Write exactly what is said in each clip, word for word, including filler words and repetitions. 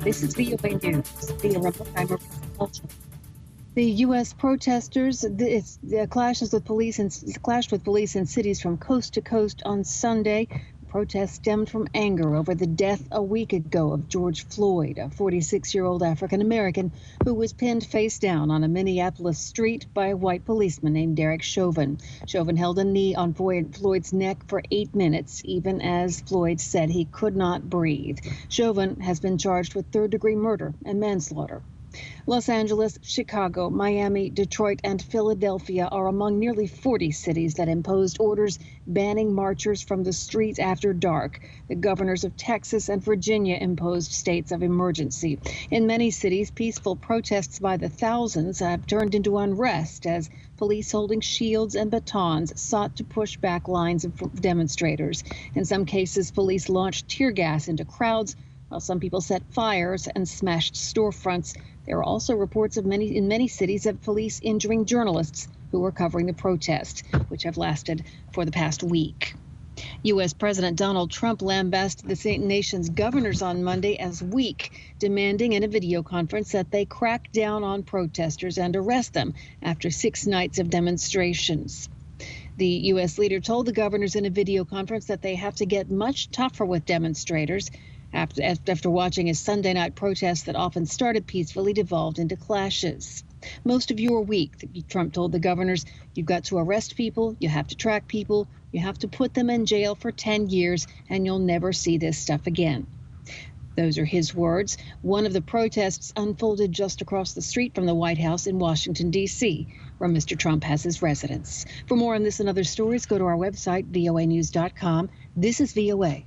This is V O A News. Via remote, I'm Marissa Melton. The U S protesters it's, uh, clashes with police and clashed with police in cities from coast to coast on Sunday. Protests stemmed from anger over the death a week ago of George Floyd, a forty-six-year-old African-American who was pinned face down on a Minneapolis street by a white policeman named Derek Chauvin. Chauvin held a knee on Floyd's neck for eight minutes, even as Floyd said he could not breathe. Chauvin has been charged with third-degree murder and manslaughter. Los Angeles, Chicago, Miami, Detroit, and Philadelphia are among nearly forty cities that imposed orders banning marchers from the streets after dark. The governors of Texas and Virginia imposed states of emergency. In many cities, peaceful protests by the thousands have turned into unrest as police holding shields and batons sought to push back lines of demonstrators. In some cases, police launched tear gas into crowds, while some people set fires and smashed storefronts. There are also reports of many in many cities of police injuring journalists who were covering the protest, which have lasted for the past week. U S. President Donald Trump lambasted the nation's governors on Monday as weak, demanding in a video conference that they crack down on protesters and arrest them after six nights of demonstrations. The U S leader told the governors in a video conference that they have to get much tougher with demonstrators. After, after watching a Sunday night protest that often started peacefully devolved into clashes. Most of you are weak, Trump told the governors. You've got to arrest people, you have to track people, you have to put them in jail for ten years, and you'll never see this stuff again. Those are his words. One of the protests unfolded just across the street from the White House in Washington, D C, where Mister Trump has his residence. For more on this and other stories, go to our website, V O A news dot com. This is V O A.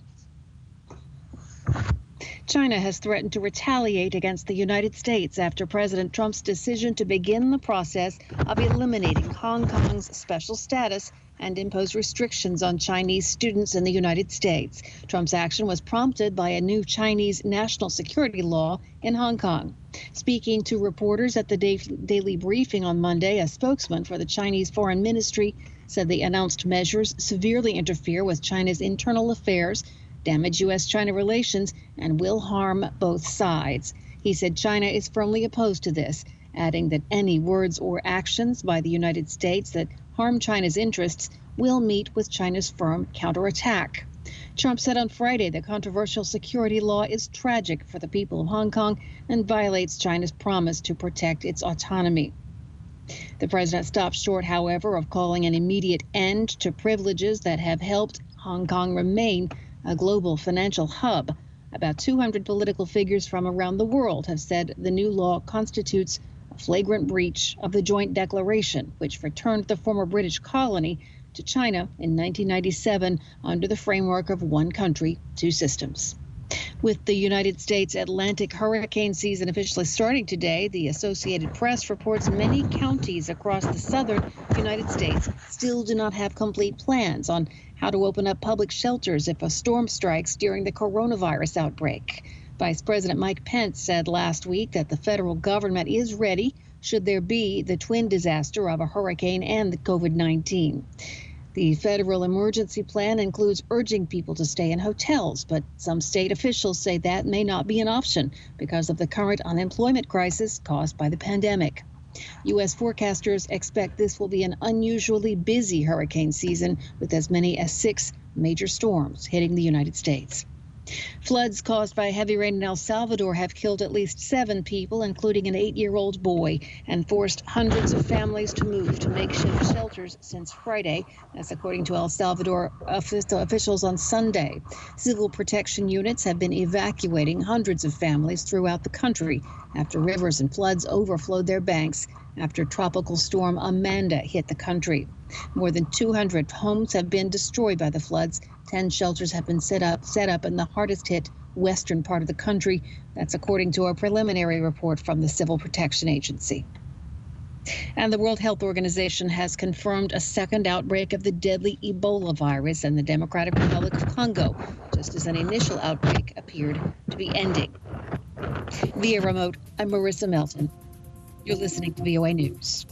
China has threatened to retaliate against the United States after President Trump's decision to begin the process of eliminating Hong Kong's special status and impose restrictions on Chinese students in the United States. Trump's action was prompted by a new Chinese national security law in Hong Kong. Speaking to reporters at the daily briefing on Monday, a spokesman for the Chinese Foreign Ministry said the announced measures severely interfere with China's internal affairs, damage U S China relations, and will harm both sides. He said China is firmly opposed to this, adding that any words or actions by the United States that harm China's interests will meet with China's firm counterattack. Trump said on Friday the controversial security law is tragic for the people of Hong Kong and violates China's promise to protect its autonomy. The president stopped short, however, of calling an immediate end to privileges that have helped Hong Kong remain a global financial hub. About two hundred political figures from around the world have said the new law constitutes a flagrant breach of the Joint Declaration, which returned the former British colony to China in nineteen ninety-seven under the framework of one country, two systems. With the United States Atlantic hurricane season officially starting today, the Associated Press reports many counties across the southern United States still do not have complete plans on how to open up public shelters if a storm strikes during the coronavirus outbreak. Vice President Mike Pence said last week that the federal government is ready should there be the twin disaster of a hurricane and the COVID nineteen. The federal emergency plan includes urging people to stay in hotels, but some state officials say that may not be an option because of the current unemployment crisis caused by the pandemic. U S forecasters expect this will be an unusually busy hurricane season with as many as six major storms hitting the United States. Floods caused by heavy rain in El Salvador have killed at least seven people, including an eight-year-old boy, and forced hundreds of families to move to makeshift shelters since Friday. That's according to El Salvador officials on Sunday. Civil protection units have been evacuating hundreds of families throughout the country after rivers and floods overflowed their banks after Tropical Storm Amanda hit the country. More than two hundred homes have been destroyed by the floods. Ten shelters have been set up, set up in the hardest hit western part of the country. That's according to a preliminary report from the Civil Protection Agency. And the World Health Organization has confirmed a second outbreak of the deadly Ebola virus in the Democratic Republic of Congo, just as an initial outbreak appeared to be ending. Via remote, I'm Marissa Melton. You're listening to V O A News.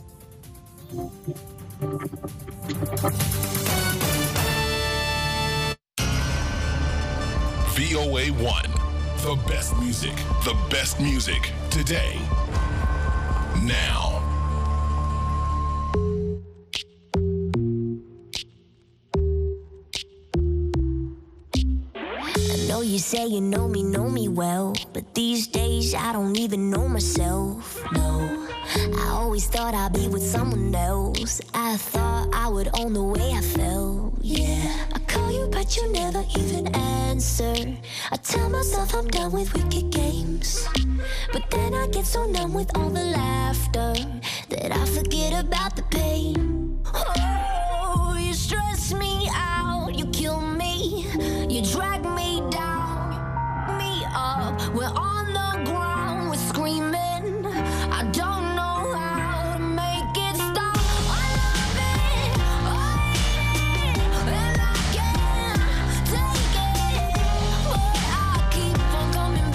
V O A one, The best music, the best music today, now. I know you say you know me, know me well, but these days I don't even know myself, no. I always thought I'd be with someone else. I thought I would own the way I felt, yeah. I call you but you never even answer. I tell myself I'm done with wicked games, but then I get so numb with all the laughter that I forget about the pain. Oh, you stress me out, you kill me, you drag me down, me up. We're on the ground, we're screaming. I don't know how to make it stop. I love it, I hate it, and I can't take it, but I keep on coming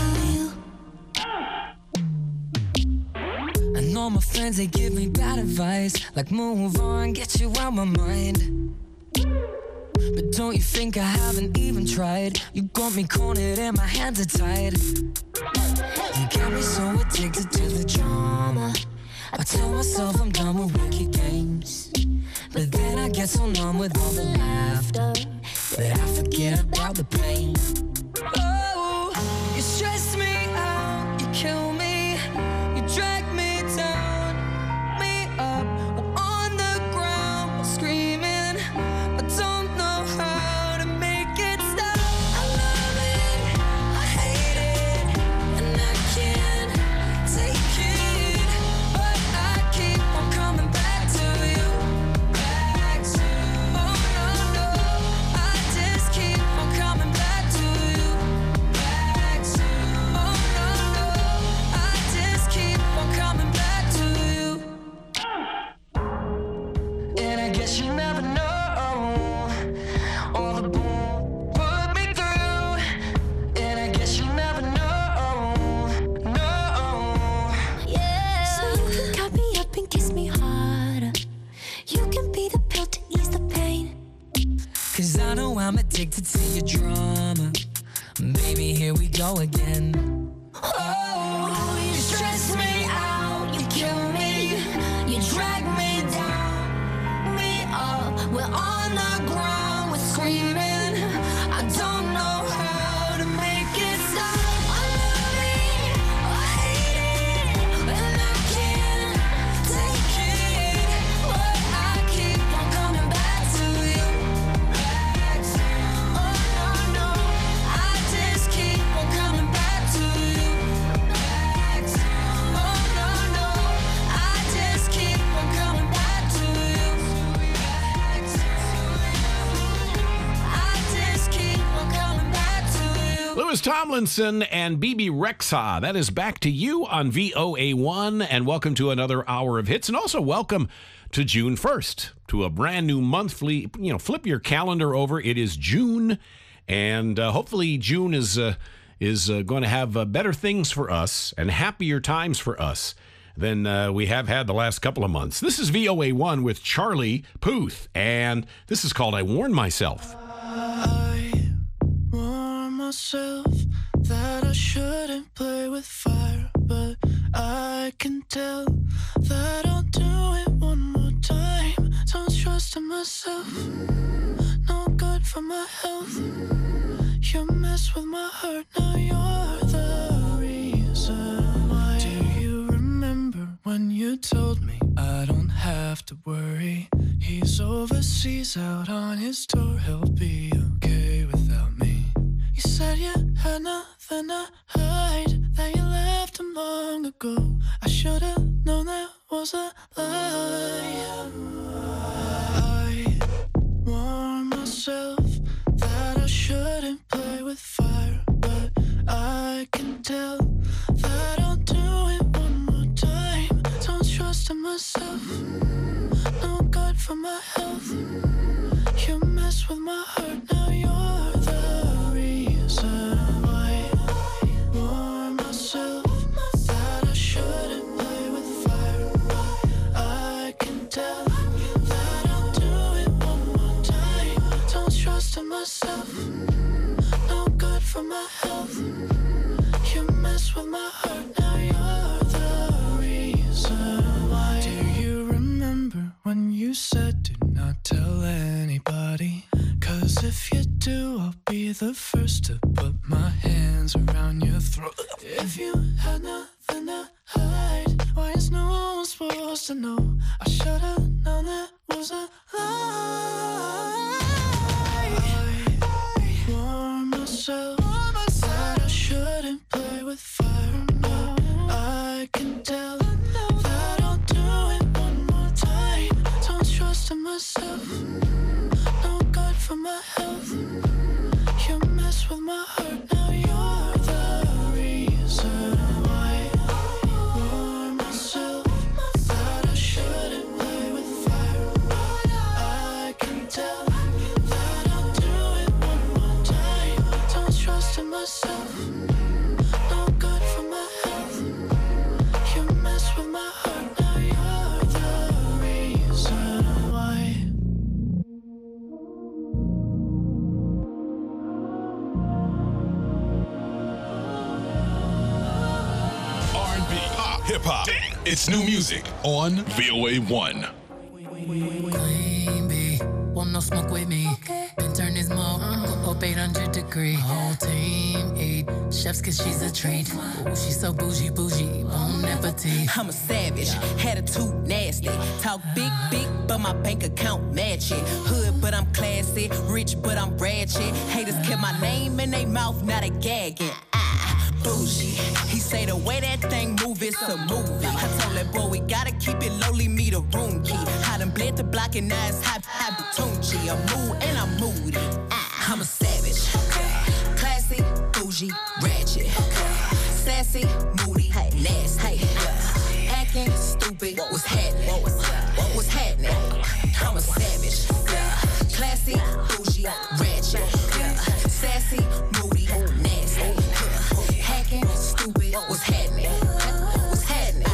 back to you. I know my friends, they give me bad advice, like move on, get you out my mind. But don't you think I haven't even tried? You got me cornered and my hands are tied. You got me so addicted to the drama. I tell myself I'm done with wicked games, but then I get so numb with all the laughter that I forget about the pain. Oh, you stress me out, you kill me, you drag me down, me up. We're on the ground, screaming. I don't know how to make it stop. I love it, I hate it, and I can't take it, but I keep on coming back to you, back to you. Oh no, no, I just keep on coming back to you, back to you. Oh no, no, I just keep on coming back to you. And I guess you never know all the bull put me through, and I guess you never know, no. Yeah. So you can cut me up and kiss me harder. You can be the pill to ease the pain. Cause I know I'm addicted to your drama. Baby, here we go again. Oh, you stress me out, you kill me, you drag me down, me up. We're on the ground, we're screaming. I don't know how to make it stop. I love it, I hate it, and I can't take it, but I keep on coming back to you, back to you. Oh no, no, I just keep on coming back to you, back to you. Oh no, no, I just keep on coming back to you, back to you. I just keep on coming back to you. Louis Tomlinson and B B Rexha. That is Back to You on V O A one. And welcome to another hour of hits. And also welcome to June first, to a brand new monthly, you know, flip your calendar over. It is June. And uh, hopefully June is, uh, is uh, going to have uh, better things for us and happier times for us than uh, we have had the last couple of months. This is V O A one with Charlie Puth. And this is called I Warned Myself. I warn myself that I shouldn't play with fire, but I can tell that I'll do it one more time. Don't trust in myself, no good for my health. You mess with my heart, now you're the reason why. Do you remember when you told me I don't have to worry? He's overseas out on his tour, he'll be okay without me. You said you had nothing to hide, that you left him long ago. I should've known that was a lie. I warn myself that I shouldn't play with fire, but I can tell that I'll do it one more time. Don't trust in myself, no good for my health. You mess with my heart, now you're the reason why. I warn myself that I shouldn't play with fire, but I can tell that I'll do it one more time. Don't trust be the first to put my hands around your throat. If you had nothing to hide, why is no one supposed to know? I should've known that was a lie. I warn myself that I shouldn't play with fire, but I can tell that I'll do it one more time. Don't trust in myself, no good for my health. You mess with my heart, now you're the reason why. I warn myself that I shouldn't play with fire, but I can tell that I'll do it one more time. Don't trust in myself, no good for my health. You mess with my heart, now you're the reason why. R and B, pop, hip hop. It's new music on V O A one. Queen bee, want no smoke with me. Been turn this smoke up eight hundred degree. Whole team eat chefs cause she's a treat. Ooh, she's so bougie, bougie, bon appetit. I'm a savage, attitude nasty. Talk big, big, but my bank account match it. Hood, but I'm classy. Rich, but I'm ratchet. Haters kept my name in their mouth, not a gagging. Ah, bougie. He say the way that thing move, it's a movie. I told that boy we gotta keep it lowly, me the room key. I done bled the block and now it's hot, hot Tunchi. I'm mood and I'm moody. Ah, I'm a savage. Classy, bougie, ratchet. Sassy, moody, nasty. Acting stupid, what's happening? What's happening? I'm a savage. Classy, bougie, ratchet. Sassy, moody, nasty. Hacking, stupid, what's happening? What's happening?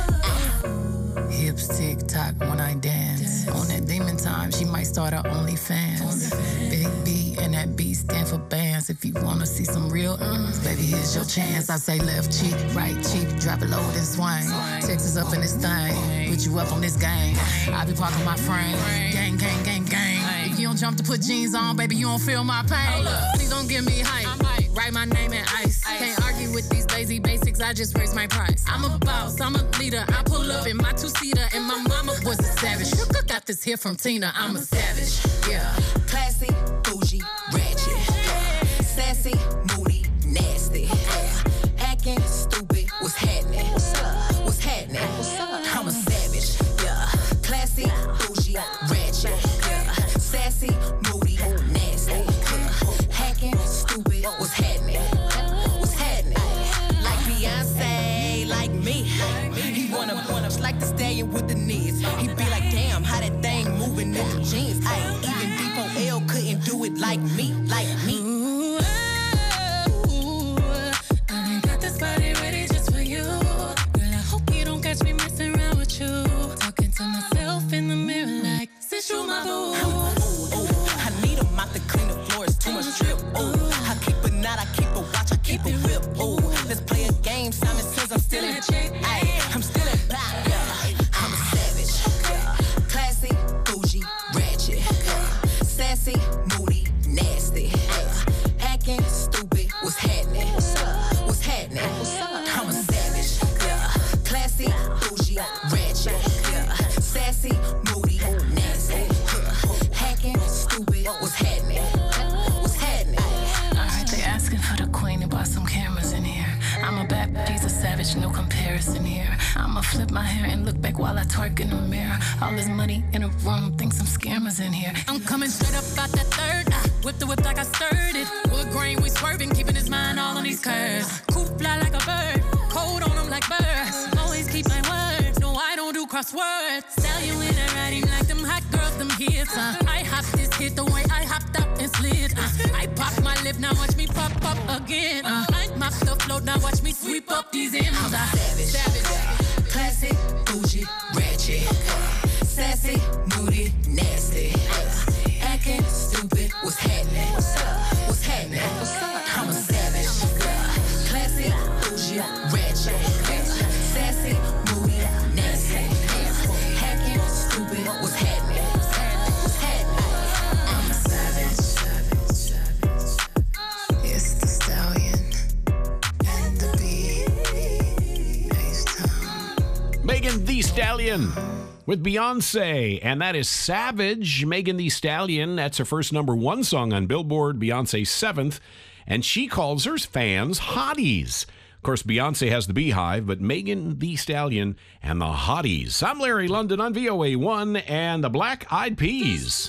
Hips tick tock when I dance. On that demon time, she might start her OnlyFans. Big B and that B stand for bands. If you wanna see some real uns, baby, here's your chance. I say left cheek, right cheek, drop it low and swing. Texas up in this thing, put you up on this game. I be parking my frame, gang, gang, gang, gang. If you don't jump to put jeans on, baby, you don't feel my pain. Please don't give me hype. Write my name in ice. Can't argue with these lazy basics, I just raise my price. I'm a boss, I'm a leader. I pull up in my two-seater, and my mama was a savage. Got this here from Tina, I'm a savage. Yeah. Classy, bougie, ratchet. Sassy, moody, nasty. Acting stupid, what's happening? What's happening? I'm a savage. Yeah. Classy, bougie, ratchet. Sassy, moody, nasty. Hacking, stupid, what's happening? What's happening? Like Beyonce, like me. He wanna wanna like the stallion with the knees. He be like, damn, how that thing moving in the jeans. Ay, even D four L couldn't do it like me, like me. Ooh, ooh, I got this body ready just for you. Girl, I hope you don't catch me messing around with you. Talking to myself in the mirror like, since you my boo. I need a mop to clean the floors, too much drip. Ooh, I keep a knot, I keep a watch, I keep a whip. Ooh, let's play a game. Simon says I'm still in. Ay, I'm still in back. Yeah, I'm a savage. Classy, bougie, ratchet. Sassy, moody, nasty. Acting stupid, what's happening? What's happening? I'm a savage. Classy, bougie, ratchet. Sassy, moody, nasty. Hacking, stupid, what's happening? What's happening? Alright, they asking for the queen and bought some cameras in here. I'm a bad, she's a savage, no comparison here. I'ma flip my hair and look back while I twerk in the mirror. All this money in a room, think some scammers in here. I'm coming straight up out that third. Ah, whip the whip like I stirred it. Wood grain, we swerving, keeping his mind all on these curves. Coop fly like a bird, cold on him like birds. Always keep my word, no I don't do crosswords. Stallion in a riding like them hot girls, them hits. Uh, I hopped this hit the way I hopped up and slid. Uh, I pop my lip, now watch me pop up again. Uh, I mop the float, now watch me sweep up these M's. I'm a savage. Savage. Classy, bougie, ratchet. Sassy, moody, nasty. Acting stupid, what's happening? What's happening? I'm a savage. Classy, bougie, ratchet. Sassy, moody, nasty. Hacking, stupid, what's happening? What's happening? I'm a savage. Megan Thee Stallion with Beyonce, and that is Savage. Megan Thee Stallion, that's her first number one song on Billboard, Beyonce's seventh, and she calls her fans hotties. Of course, Beyonce has the Beehive, but Megan Thee Stallion and the hotties. I'm Larry London on V O A one and the Black Eyed Peas.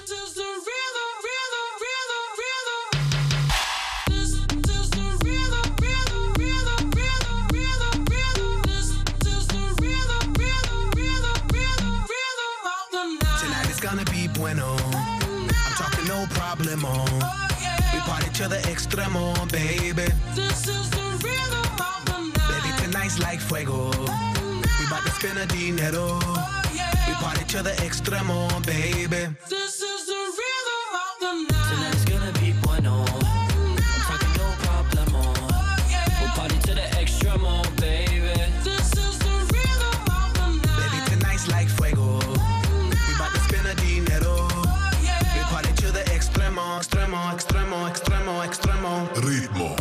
Gonna be bueno. I'm talking no problemo. We party to the extremo, baby. This is the rhythm of the night. Baby, tonight's like fuego. We bout to spend a dinero. We party to the extremo, baby. This is the rhythm of the night. Tonight's gonna be bueno. I'm talking no problemo. We party to the extremo, baby. This is the rhythm of the night. Baby, tonight's like fuego. Dinero. We party to the extremo, extremo, extremo, extremo, extremo. Ritmo.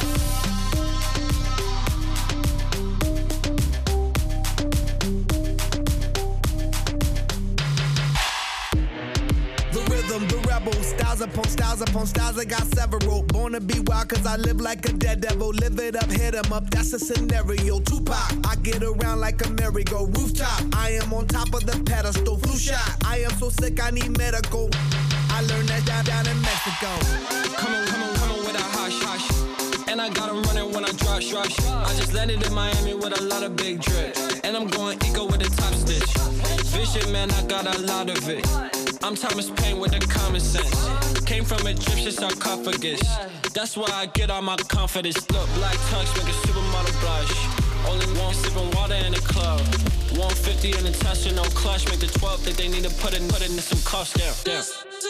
The rhythm, the rebel, styles upon styles upon styles. I got several. Born to be wild, cause I live like a dead devil. Live it up, hit 'em up, that's a scenario. Tupac, I get around like a merry-go rooftop. I am on top of the pedestal, flu shot. I am so sick, I need medical. I learned that down, down in Mexico. Come on, come on, come on with a hush, hush. And I got 'em running when I rush, rush. I just landed in Miami with a lot of big drip. And I'm going eco with the top stitch. Vision, man, I got a lot of it. I'm Thomas Paine with the common sense. Came from Egyptian sarcophagus. That's why I get all my confidence. Look, black tongues make a supermodel blush. Only one sipping water in the club. one fifty in the Tesla, no clutch. Make the twelve think they need to put in, put in some cost down. down.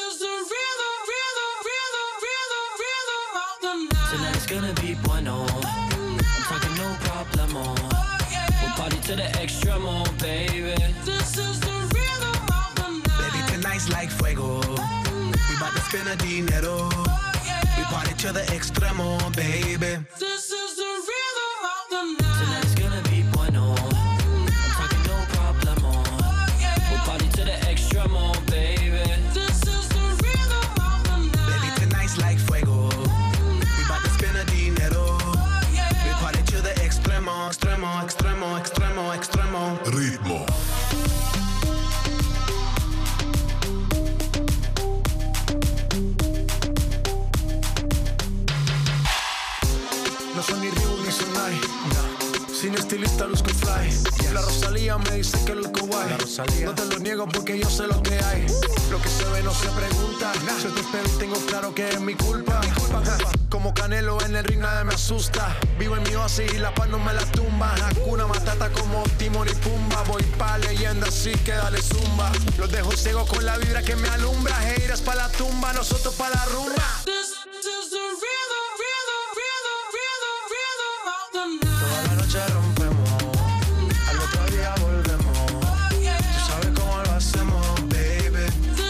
Tonight's gonna be bueno. I'm talking no problemo. We'll party to the extremo, baby. This is the rhythm of the night. Baby, tonight's like fuego. We bout to spend a dinero. We party to the extremo, baby. This is the rhythm of the night. Tonight's gonna be bueno. I'm talking no problemo. We'll party to the extremo, baby. This is the rhythm of the night. Baby, tonight's like fuego. We bout to spend a dinero. We party to the extremo, extremo, extremo, extremo, extremo. Ritmo. No soy ni Ryu ni Sonai, no. Sin estilista luzco fly. Yes. La Rosalía me dice que luzco guay. No te lo niego porque yo sé lo que hay. Lo que se ve no se pregunta. Nah. Si te espero y tengo claro que es mi culpa. Mi culpa. Como Canelo en el ring nadie me asusta. Vivo en mi oasis y la paz no me la tumba. Hakuna Matata como Timon y Pumba. Voy pa' leyenda así que dale zumba. Los dejo ciego con la vibra que me alumbra. Heiras pa' la tumba, nosotros pa' la rumba. Toda la noche rompemos, al otro día volvemos. Tú sabes cómo lo hacemos, baby.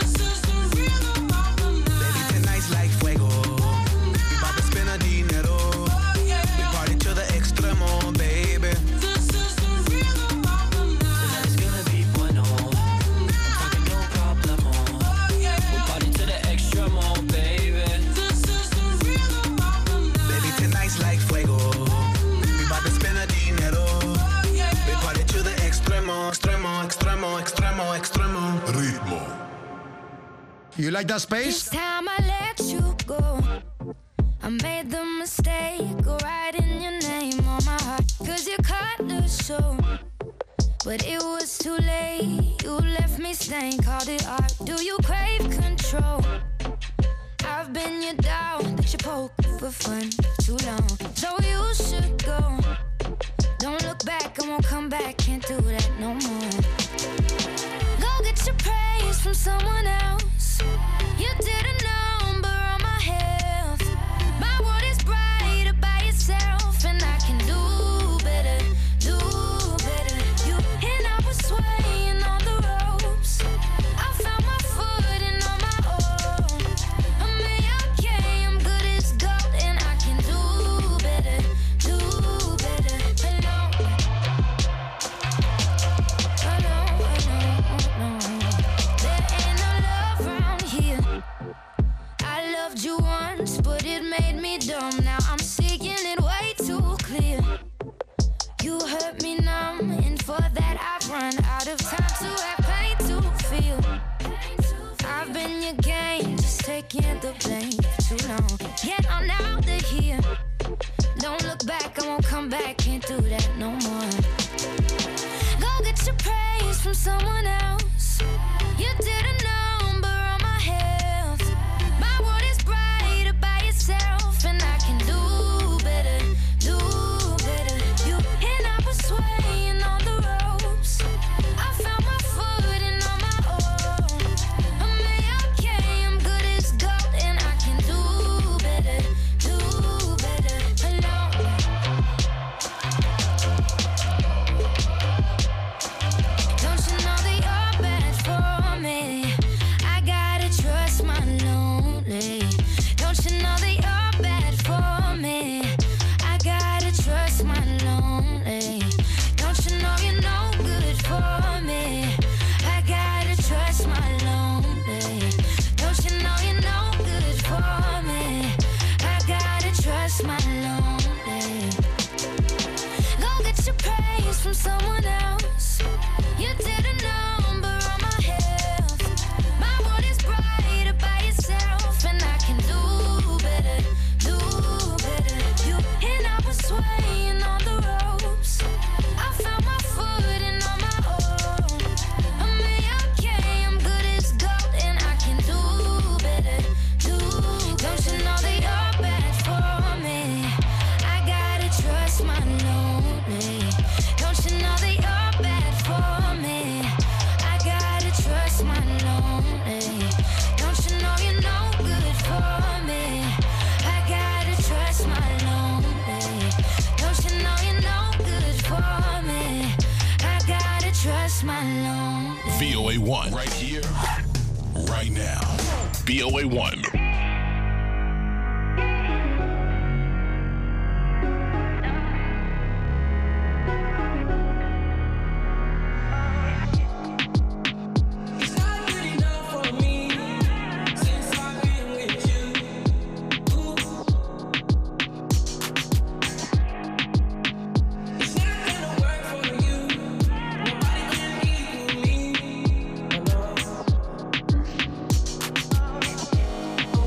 Baby, tonight's like fuego. We bout to spend a dinero. We party to the extremo, baby. Tonight's gonna be bueno. I'm talking no problemo. We'll party to the extremo, baby. Baby, tonight's like fuego. Extremo, extremo, extremo, extremo. Ritmo. You like that This space? time I let you go. I made the mistake of writing your name on my heart. Cause you cut the show. But it was too late. You left me stained, called it art. Do you crave control? I've been your dog that you poke for fun too long. So you should go. Don't look back, I won't come back. Can't do that no more. Go get your praise from someone else. You did a number on my health. My world is brighter by yourself, and I can do better, do better. You and I was swaying on the ropes. I found my footing on my own. I'm okay, I'm good as gold, and I can do better, do better. Hello. can't do that no more. Go get your praise from someone else. You did a number on my health. My world is brighter by yourself, and I can do better, do better. You and I were swaying on the ropes. I found my footing on my own. I'm A-okay, I'm good as gold, and I can do better, do better alone. Don't you know that you're bad for me? I gotta trust my lonely. Don't you know that you're bad for me? I gotta trust my lonely. Don't you know you're no good for me? I gotta trust my lonely. Don't you know you're no good for me? I gotta trust my lonely. Go get your praise from someone else. You did a number on my health. My world is brighter by yourself, and I can do better, do better. You and I were swaying on the ropes. I found my footing on my own. I'm A-okay, I'm good as gold, and I can do better, do. Don't you know that you're bad for me? I gotta trust my lonely. Don't you know that you're bad for me? I gotta trust my lonely. Don't you know you're no good for me? I gotta trust my lonely. Don't you know you're no good for me? I gotta trust my lonely. V O A one. Right here, right now. V O A one. It's not good enough for me since I've been with you. Ooh. It's not gonna work for you. Nobody can equal me. No, no.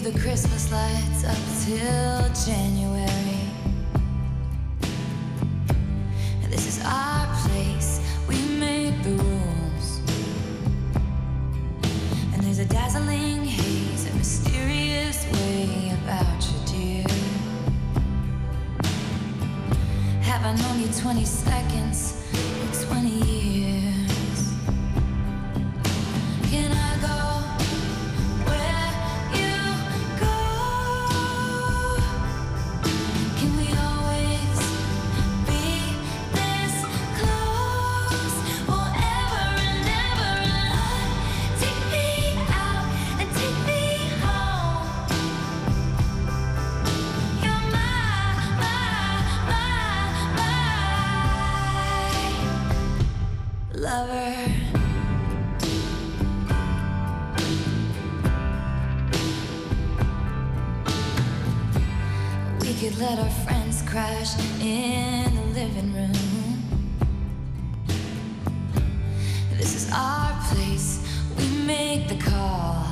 the Christmas lights up till January. This is our place, we make the rules. And there's a dazzling haze, a mysterious way about you, dear. Have I known you twenty seconds or twenty years? Can I go where you go? Can we always be this close forever and ever? And take me out and take me home. You're my, my, my, my lover. We could let our friends crash in the living room. This is our place, we make the call.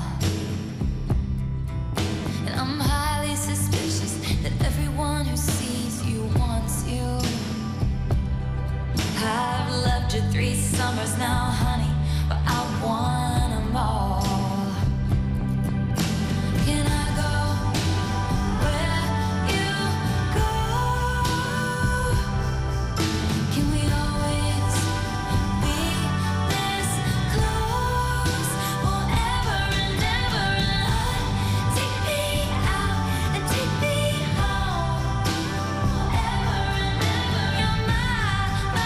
And I'm highly suspicious that everyone who sees you wants you. I've loved you three summers now, honey, but I want them all. Can I go where you go? Can we always be this close forever and ever? And take me out and take me home forever and ever. You're my,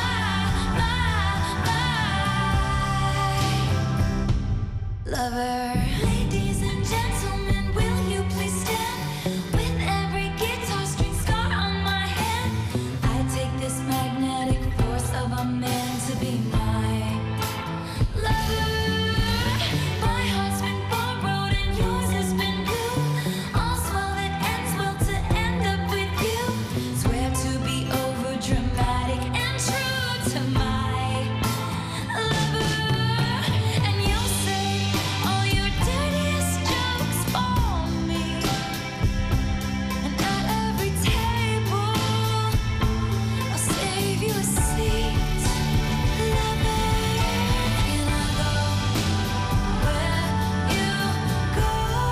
my, my, lover. Ladies and gentlemen, will you please stand? With every guitar string scar on my hand, I take this magnetic force of a man to be my lover. My heart's been borrowed and yours has been blue. All's well that ends well to end up with you. Swear to be over dramatic and true to my lover. And you'll say all your dirtiest jokes for me. And at every table, I'll save you a seat. Lover, can I go where you go?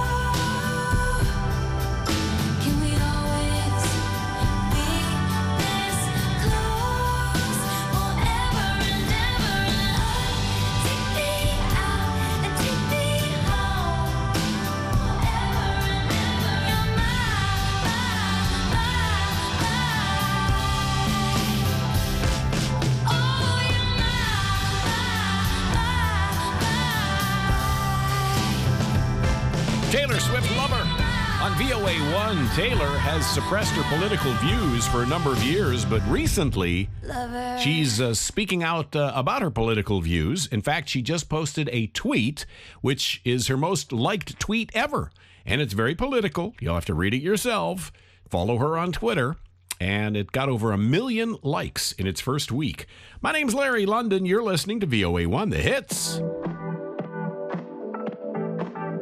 Can we always be this close forever and ever? Take me out and take me home forever and ever. You're my, my, my, oh, you're my, my, Taylor Swift Lover. On V O A one, Taylor has suppressed her political views for a number of years, but recently lover. she's uh, speaking out uh, about her political views. In fact, she just posted a tweet, which is her most liked tweet ever. And it's very political. You'll have to read it yourself. Follow her on Twitter. And it got over a million likes in its first week. My name's Larry London. You're listening to V O A one, The Hits.